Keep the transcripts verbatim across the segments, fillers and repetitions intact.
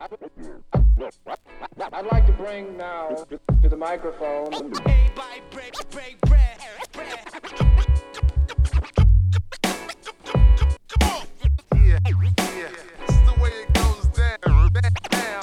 I'd like to bring now to the microphone. Everybody break, break bread. Yeah, yeah, this is the way it goes down. down.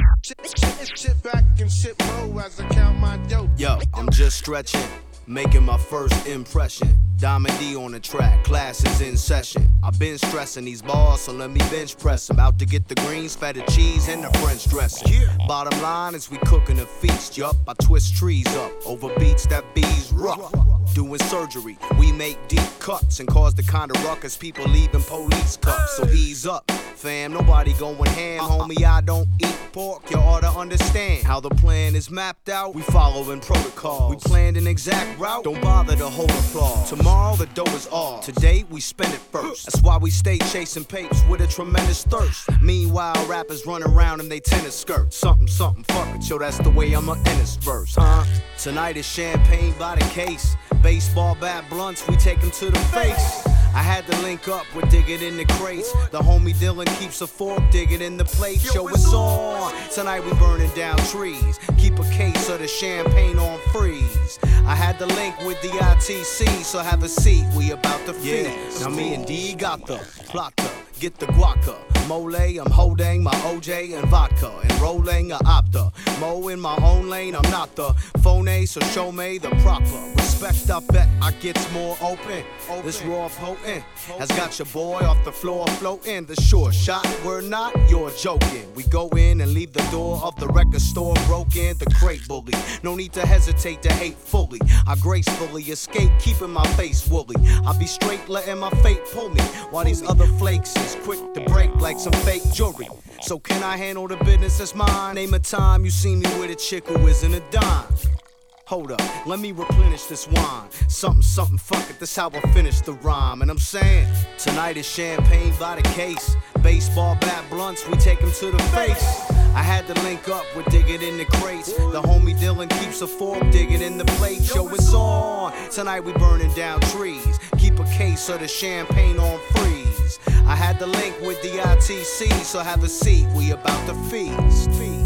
Sit, sit back and sit low as I count my dough. Yo, I'm just stretching, making my first impression. Diamond D on the track, class is in session. I've been stressing these bars, so let me bench press 'em. Out to get the greens, feta cheese, and the French dressing. Yeah. Bottom line is we cooking a feast, yup. I twist trees up over beats that bees rough. Doing surgery, we make deep cuts and cause the kind of ruckus people leaving police cuffs. So ease up, fam, nobody going ham, homie. I don't eat pork, you ought to understand how the plan is mapped out. We following protocol, we planned an exact route. Don't bother to hold applause. Tomorrow the dough is ours, today we spend it first. That's why we stay chasing papes with a tremendous thirst. Meanwhile, rappers run around in they tennis skirts. Something, something, fuck it, yo, that's the way I'ma end this verse, huh? Tonight is champagne by the case. Baseball bat blunts, we take them to the face. I had to link up with digging in the crates. The homie Dylan keeps a fork digging in the plate. Yo, it's on. Tonight we burning down trees. Keep a case of the champagne on freeze. I had to link with the I T C, so have a seat. We about to feast. Yeah. Now me and D got the plotter. Get the guaca. Mole, I'm holding my O J and vodka. And rolling a opta. Mo in my own lane, I'm not the phone, so show me the proper respect. I bet I gets more open. This raw potent has got your boy off the floor floating. The sure shot, we're not, you're joking. We go in and leave the door of the record store broken. The crate bully, no need to hesitate to hate fully. I gracefully escape, keeping my face woolly. I be straight, letting my fate pull me, while these other flakes is quick to break like some fake jewelry. So can I handle the business that's mine? Name a time you see me with a chick who isn't a dime. Hold up, let me replenish this wine. Something, something, fuck it, that's how I finish the rhyme. And I'm saying, tonight is champagne by the case. Baseball bat blunts, we take them to the face. I had to link up with digging in the crates. The homie Dylan keeps a fork digging in the plate. Yo, it's on. Tonight we burning down trees. Keep a case of the champagne on freeze. I had to link with the I T C, so have a seat. We about to feast. feast.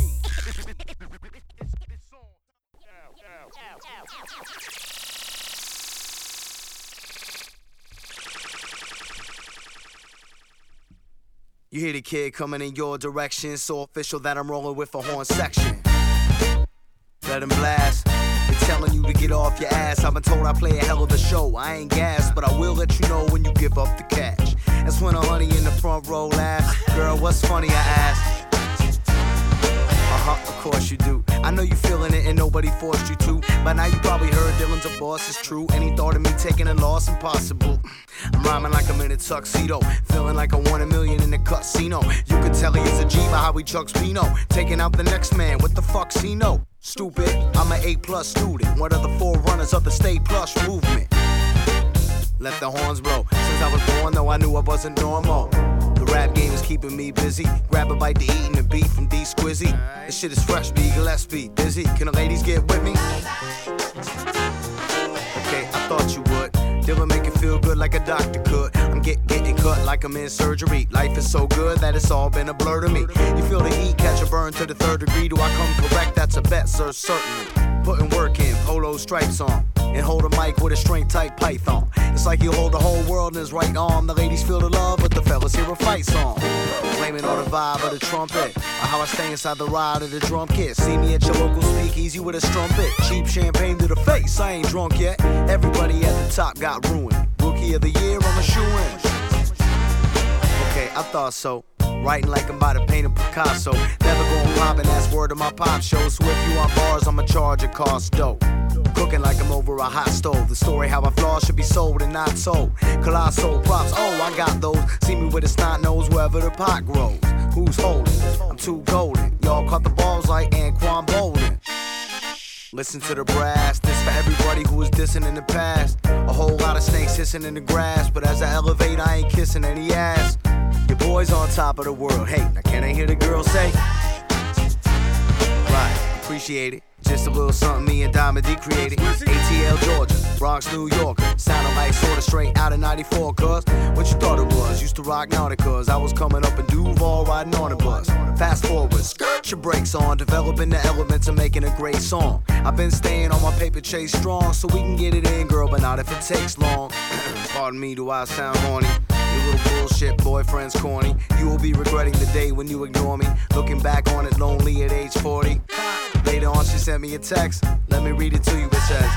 You hear the kid coming in your direction, so official that I'm rolling with a horn section. Let him blast. They're telling you to get off your ass. I've been told I play a hell of a show. I ain't gas, but I will let you know when you give up the cash. That's when a honey in the front row laughs. Girl, what's funny, I ask. Uh-huh, of course you do. I know you feeling it and nobody forced you to. By now you probably heard Dylan's a boss, it's true. Any thought of me taking a loss impossible. I'm rhyming like I'm in a tuxedo, feeling like I won a million in the casino. You can tell he is a G by how he chucks Pino, taking out the next man, what the fuck's he know? Stupid, I'm an A plus student, one of the forerunners of the Stay Plus movement. Let the horns blow, since I was born though I knew I wasn't normal. The rap game is keeping me busy, grab a bite to eat and the beat from D Squizzy. This shit is fresh, B Gillespie, dizzy, can the ladies get with me? Okay, I thought you would. Dylan make it feel good like a doctor could. I'm get, getting cut like I'm in surgery. Life is so good that it's all been a blur to me. You feel the heat, catch a burn to the third degree. Do I come correct? That's a bet, sir, certainly. Putting work in, polo stripes on, and hold a mic with a strength type python. It's like you hold the whole world in his right arm. The ladies feel the love, but the fellas hear a fight song. Blaming on the vibe of the trumpet, or how I stay inside the ride of the drum kit. See me at your local speakeasy with a strumpet. Cheap champagne to the face, I ain't drunk yet. Everybody at the top got ruined. Rookie of the year, I'm a shoo-in. Okay, I thought so. Writing like I'm about to paint a Picasso. Never going pop, and that's word of my pop show. So if you want bars, I'ma charge a cost dope. Cooking like I'm over a hot stove. The story how I flaws should be sold and not sold. Colossal props, oh I got those. See me with a snot nose wherever the pot grows. Who's holding? I'm too golden. Y'all caught the balls like Anquan Bolden. Listen to the brass, this for everybody who was dissing in the past. A whole lot of snakes hissing in the grass, but as I elevate, I ain't kissing any ass. Your boy's on top of the world. Hey, now can I hear the girl say? Right, appreciate it. Just a little something me and Diamond D created. A T L, Georgia, Bronx, New York. Sounding like sorta straight out of ninety-four, cuz. What you thought it was? Used to rock Nauticas. I was coming up in Duval riding on a bus. Fast forward, skirt your brakes on, developing the elements of making a great song. I've been staying on my paper chase strong, so we can get it in, girl, but not if it takes long. Pardon me, do I sound horny? Your little bullshit boyfriend's corny. You will be regretting the day when you ignore me. Looking back on it lonely at age forty. Later on, she sent me a text. Let me read it to you. It says,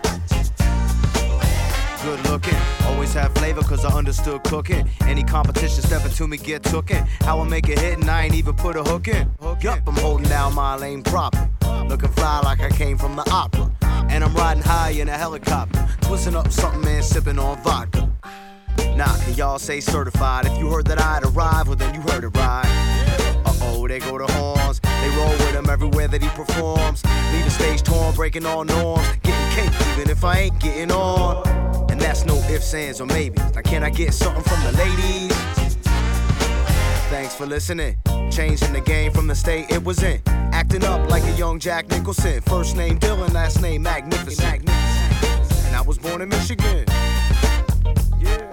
good looking, always have flavor cause I understood cooking. Any competition stepping to me get tookin'. How I make a hit and I ain't even put a hook in. Yup, I'm holding down my lane proper. Looking fly like I came from the opera. And I'm riding high in a helicopter. Twisting up something, man, sipping on vodka. Nah, can y'all say certified? If you heard that I'd arrive, well then you heard it right. Uh-oh, they go the horns. They roll with him everywhere that he performs. Leave the stage torn, breaking all norms. Getting cake even if I ain't getting on. And that's no ifs, ands, or maybes. Now can I get something from the ladies? Thanks for listening. Changing the game from the state it was in. Acting up like a young Jack Nicholson. First name Dylan, last name Magnificent. And I was born in Michigan. Yeah.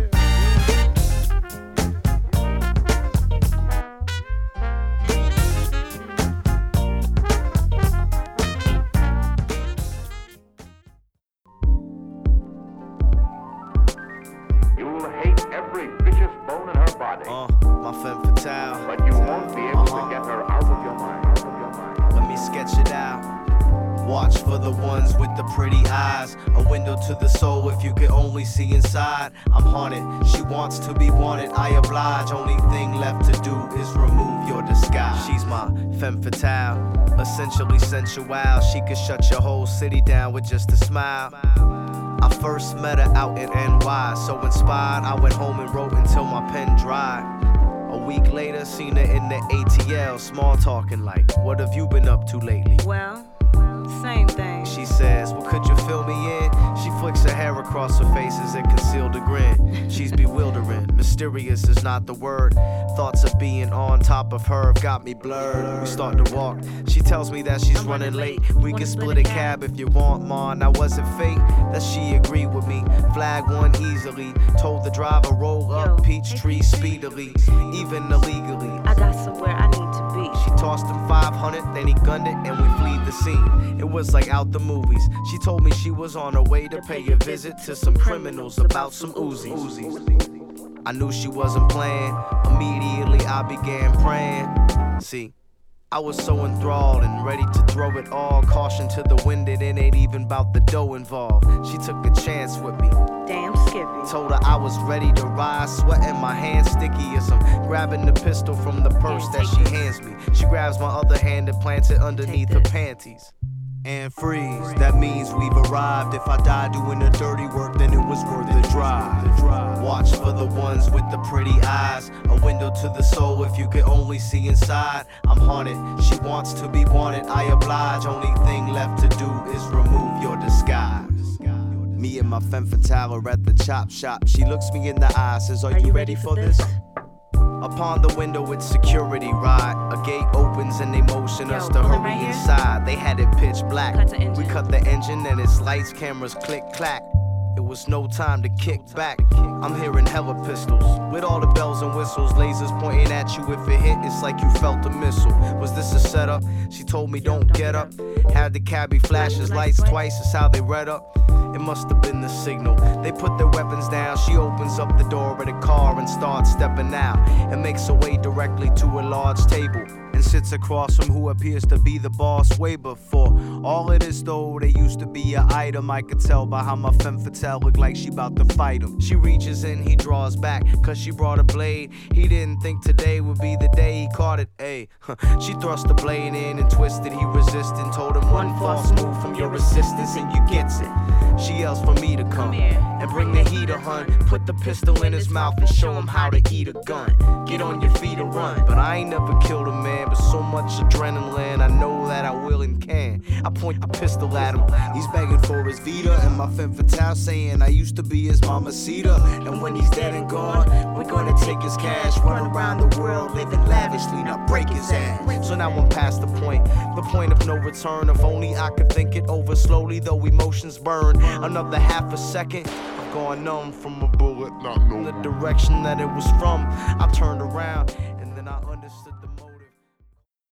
Uh, my femme fatale. But you won't be able uh-huh. to get her out of your mind. Out of your mind. Let me sketch it out. Watch for the ones with the pretty eyes. A window to the soul if you could only see inside. I'm haunted, she wants to be wanted. I oblige, only thing left to do is remove your disguise. She's my femme fatale, essentially sensual. She could shut your whole city down with just a smile. I first met her out in N Y, so inspired I went home and wrote until my pen dried. A week later, seen her in the A T L, small talking like, what have you been up to lately? Well, same thing. She says, well, could you fill me in? She flicks her hair across her face as it concealed a grin. She's bewildering, mysterious is not the word. Thoughts of being on top of her have got me blurred. We start to walk, she tells me that she's I'm running late. late. We can split a cab if you want, ma. Now was it fate that she agreed with me? Flag one easily, told the driver roll up Yo, Peachtree speedily, even illegally. I got somewhere I need to be. She tossed him five hundred, then he gunned it and we fled the scene. It was like out the movies. She told me she was on her way to pay a visit to some criminals about some Uzis. I knew she wasn't playing. Immediately I began praying. See, I was so enthralled and ready to throw it all. Caution to the wind, it ain't even about the dough involved. She took a chance with me. Damn Skippy. Told her I was ready to rise, sweating my hands sticky as I'm grabbing the pistol from the purse that she hands me. She grabs my other hand and plants it underneath her panties. And freeze, that means we've arrived. If I die doing the dirty work, then it was worth the drive. Watch for the ones with the pretty eyes. A window to the soul if you could only see inside. I'm haunted, she wants to be wanted. I oblige, only thing left to do is remove your disguise. Me and my femme fatale are at the chop shop. She looks me in the eye, says, are, are you, you ready, ready for this? this? Upon the window it's security ride. A gate opens and they motion Yo, us to hurry right inside. They had it pitch black. Cut we cut the engine and its lights, cameras click clack. It was no time to kick back. I'm hearing hella pistols with all the bells and whistles, lasers pointing at you. If it hit, it's like you felt a missile. Was this a setup? She told me don't get up. Had the cabbie flash his lights twice, that's how they read up. It must have been the signal. They put their weapons down. She opens up the door of the car and starts stepping out and makes her way directly to a large table and sits across from who appears to be the boss way before. All of this though, they used to be an item. I could tell by how my femme fatale looked like she about to fight him. She reaches in, he draws back, cause she brought a blade. He didn't think today would be the day he caught it, ayy. She thrust the blade in and twisted, he resisted. Told him one false move from your resistance and you gets it. She yells for me to come, come and bring the heater, hun. Put the pistol in his mouth and show him how to eat a gun. Get on your feet and run. But I ain't never killed a man, but so much adrenaline, I know that I will and can. I point a pistol at him, he's begging for his Vita, and my femme fatale saying I used to be his mamacita. And when he's dead and gone, we're gonna take his cash, run around the world living lavishly, not break his ass. So now I'm past the point, the point of no return. If only I could think it over slowly, though emotions burn. Another half a second, I've gone numb from a bullet, not knowing the direction that it was from. I turned around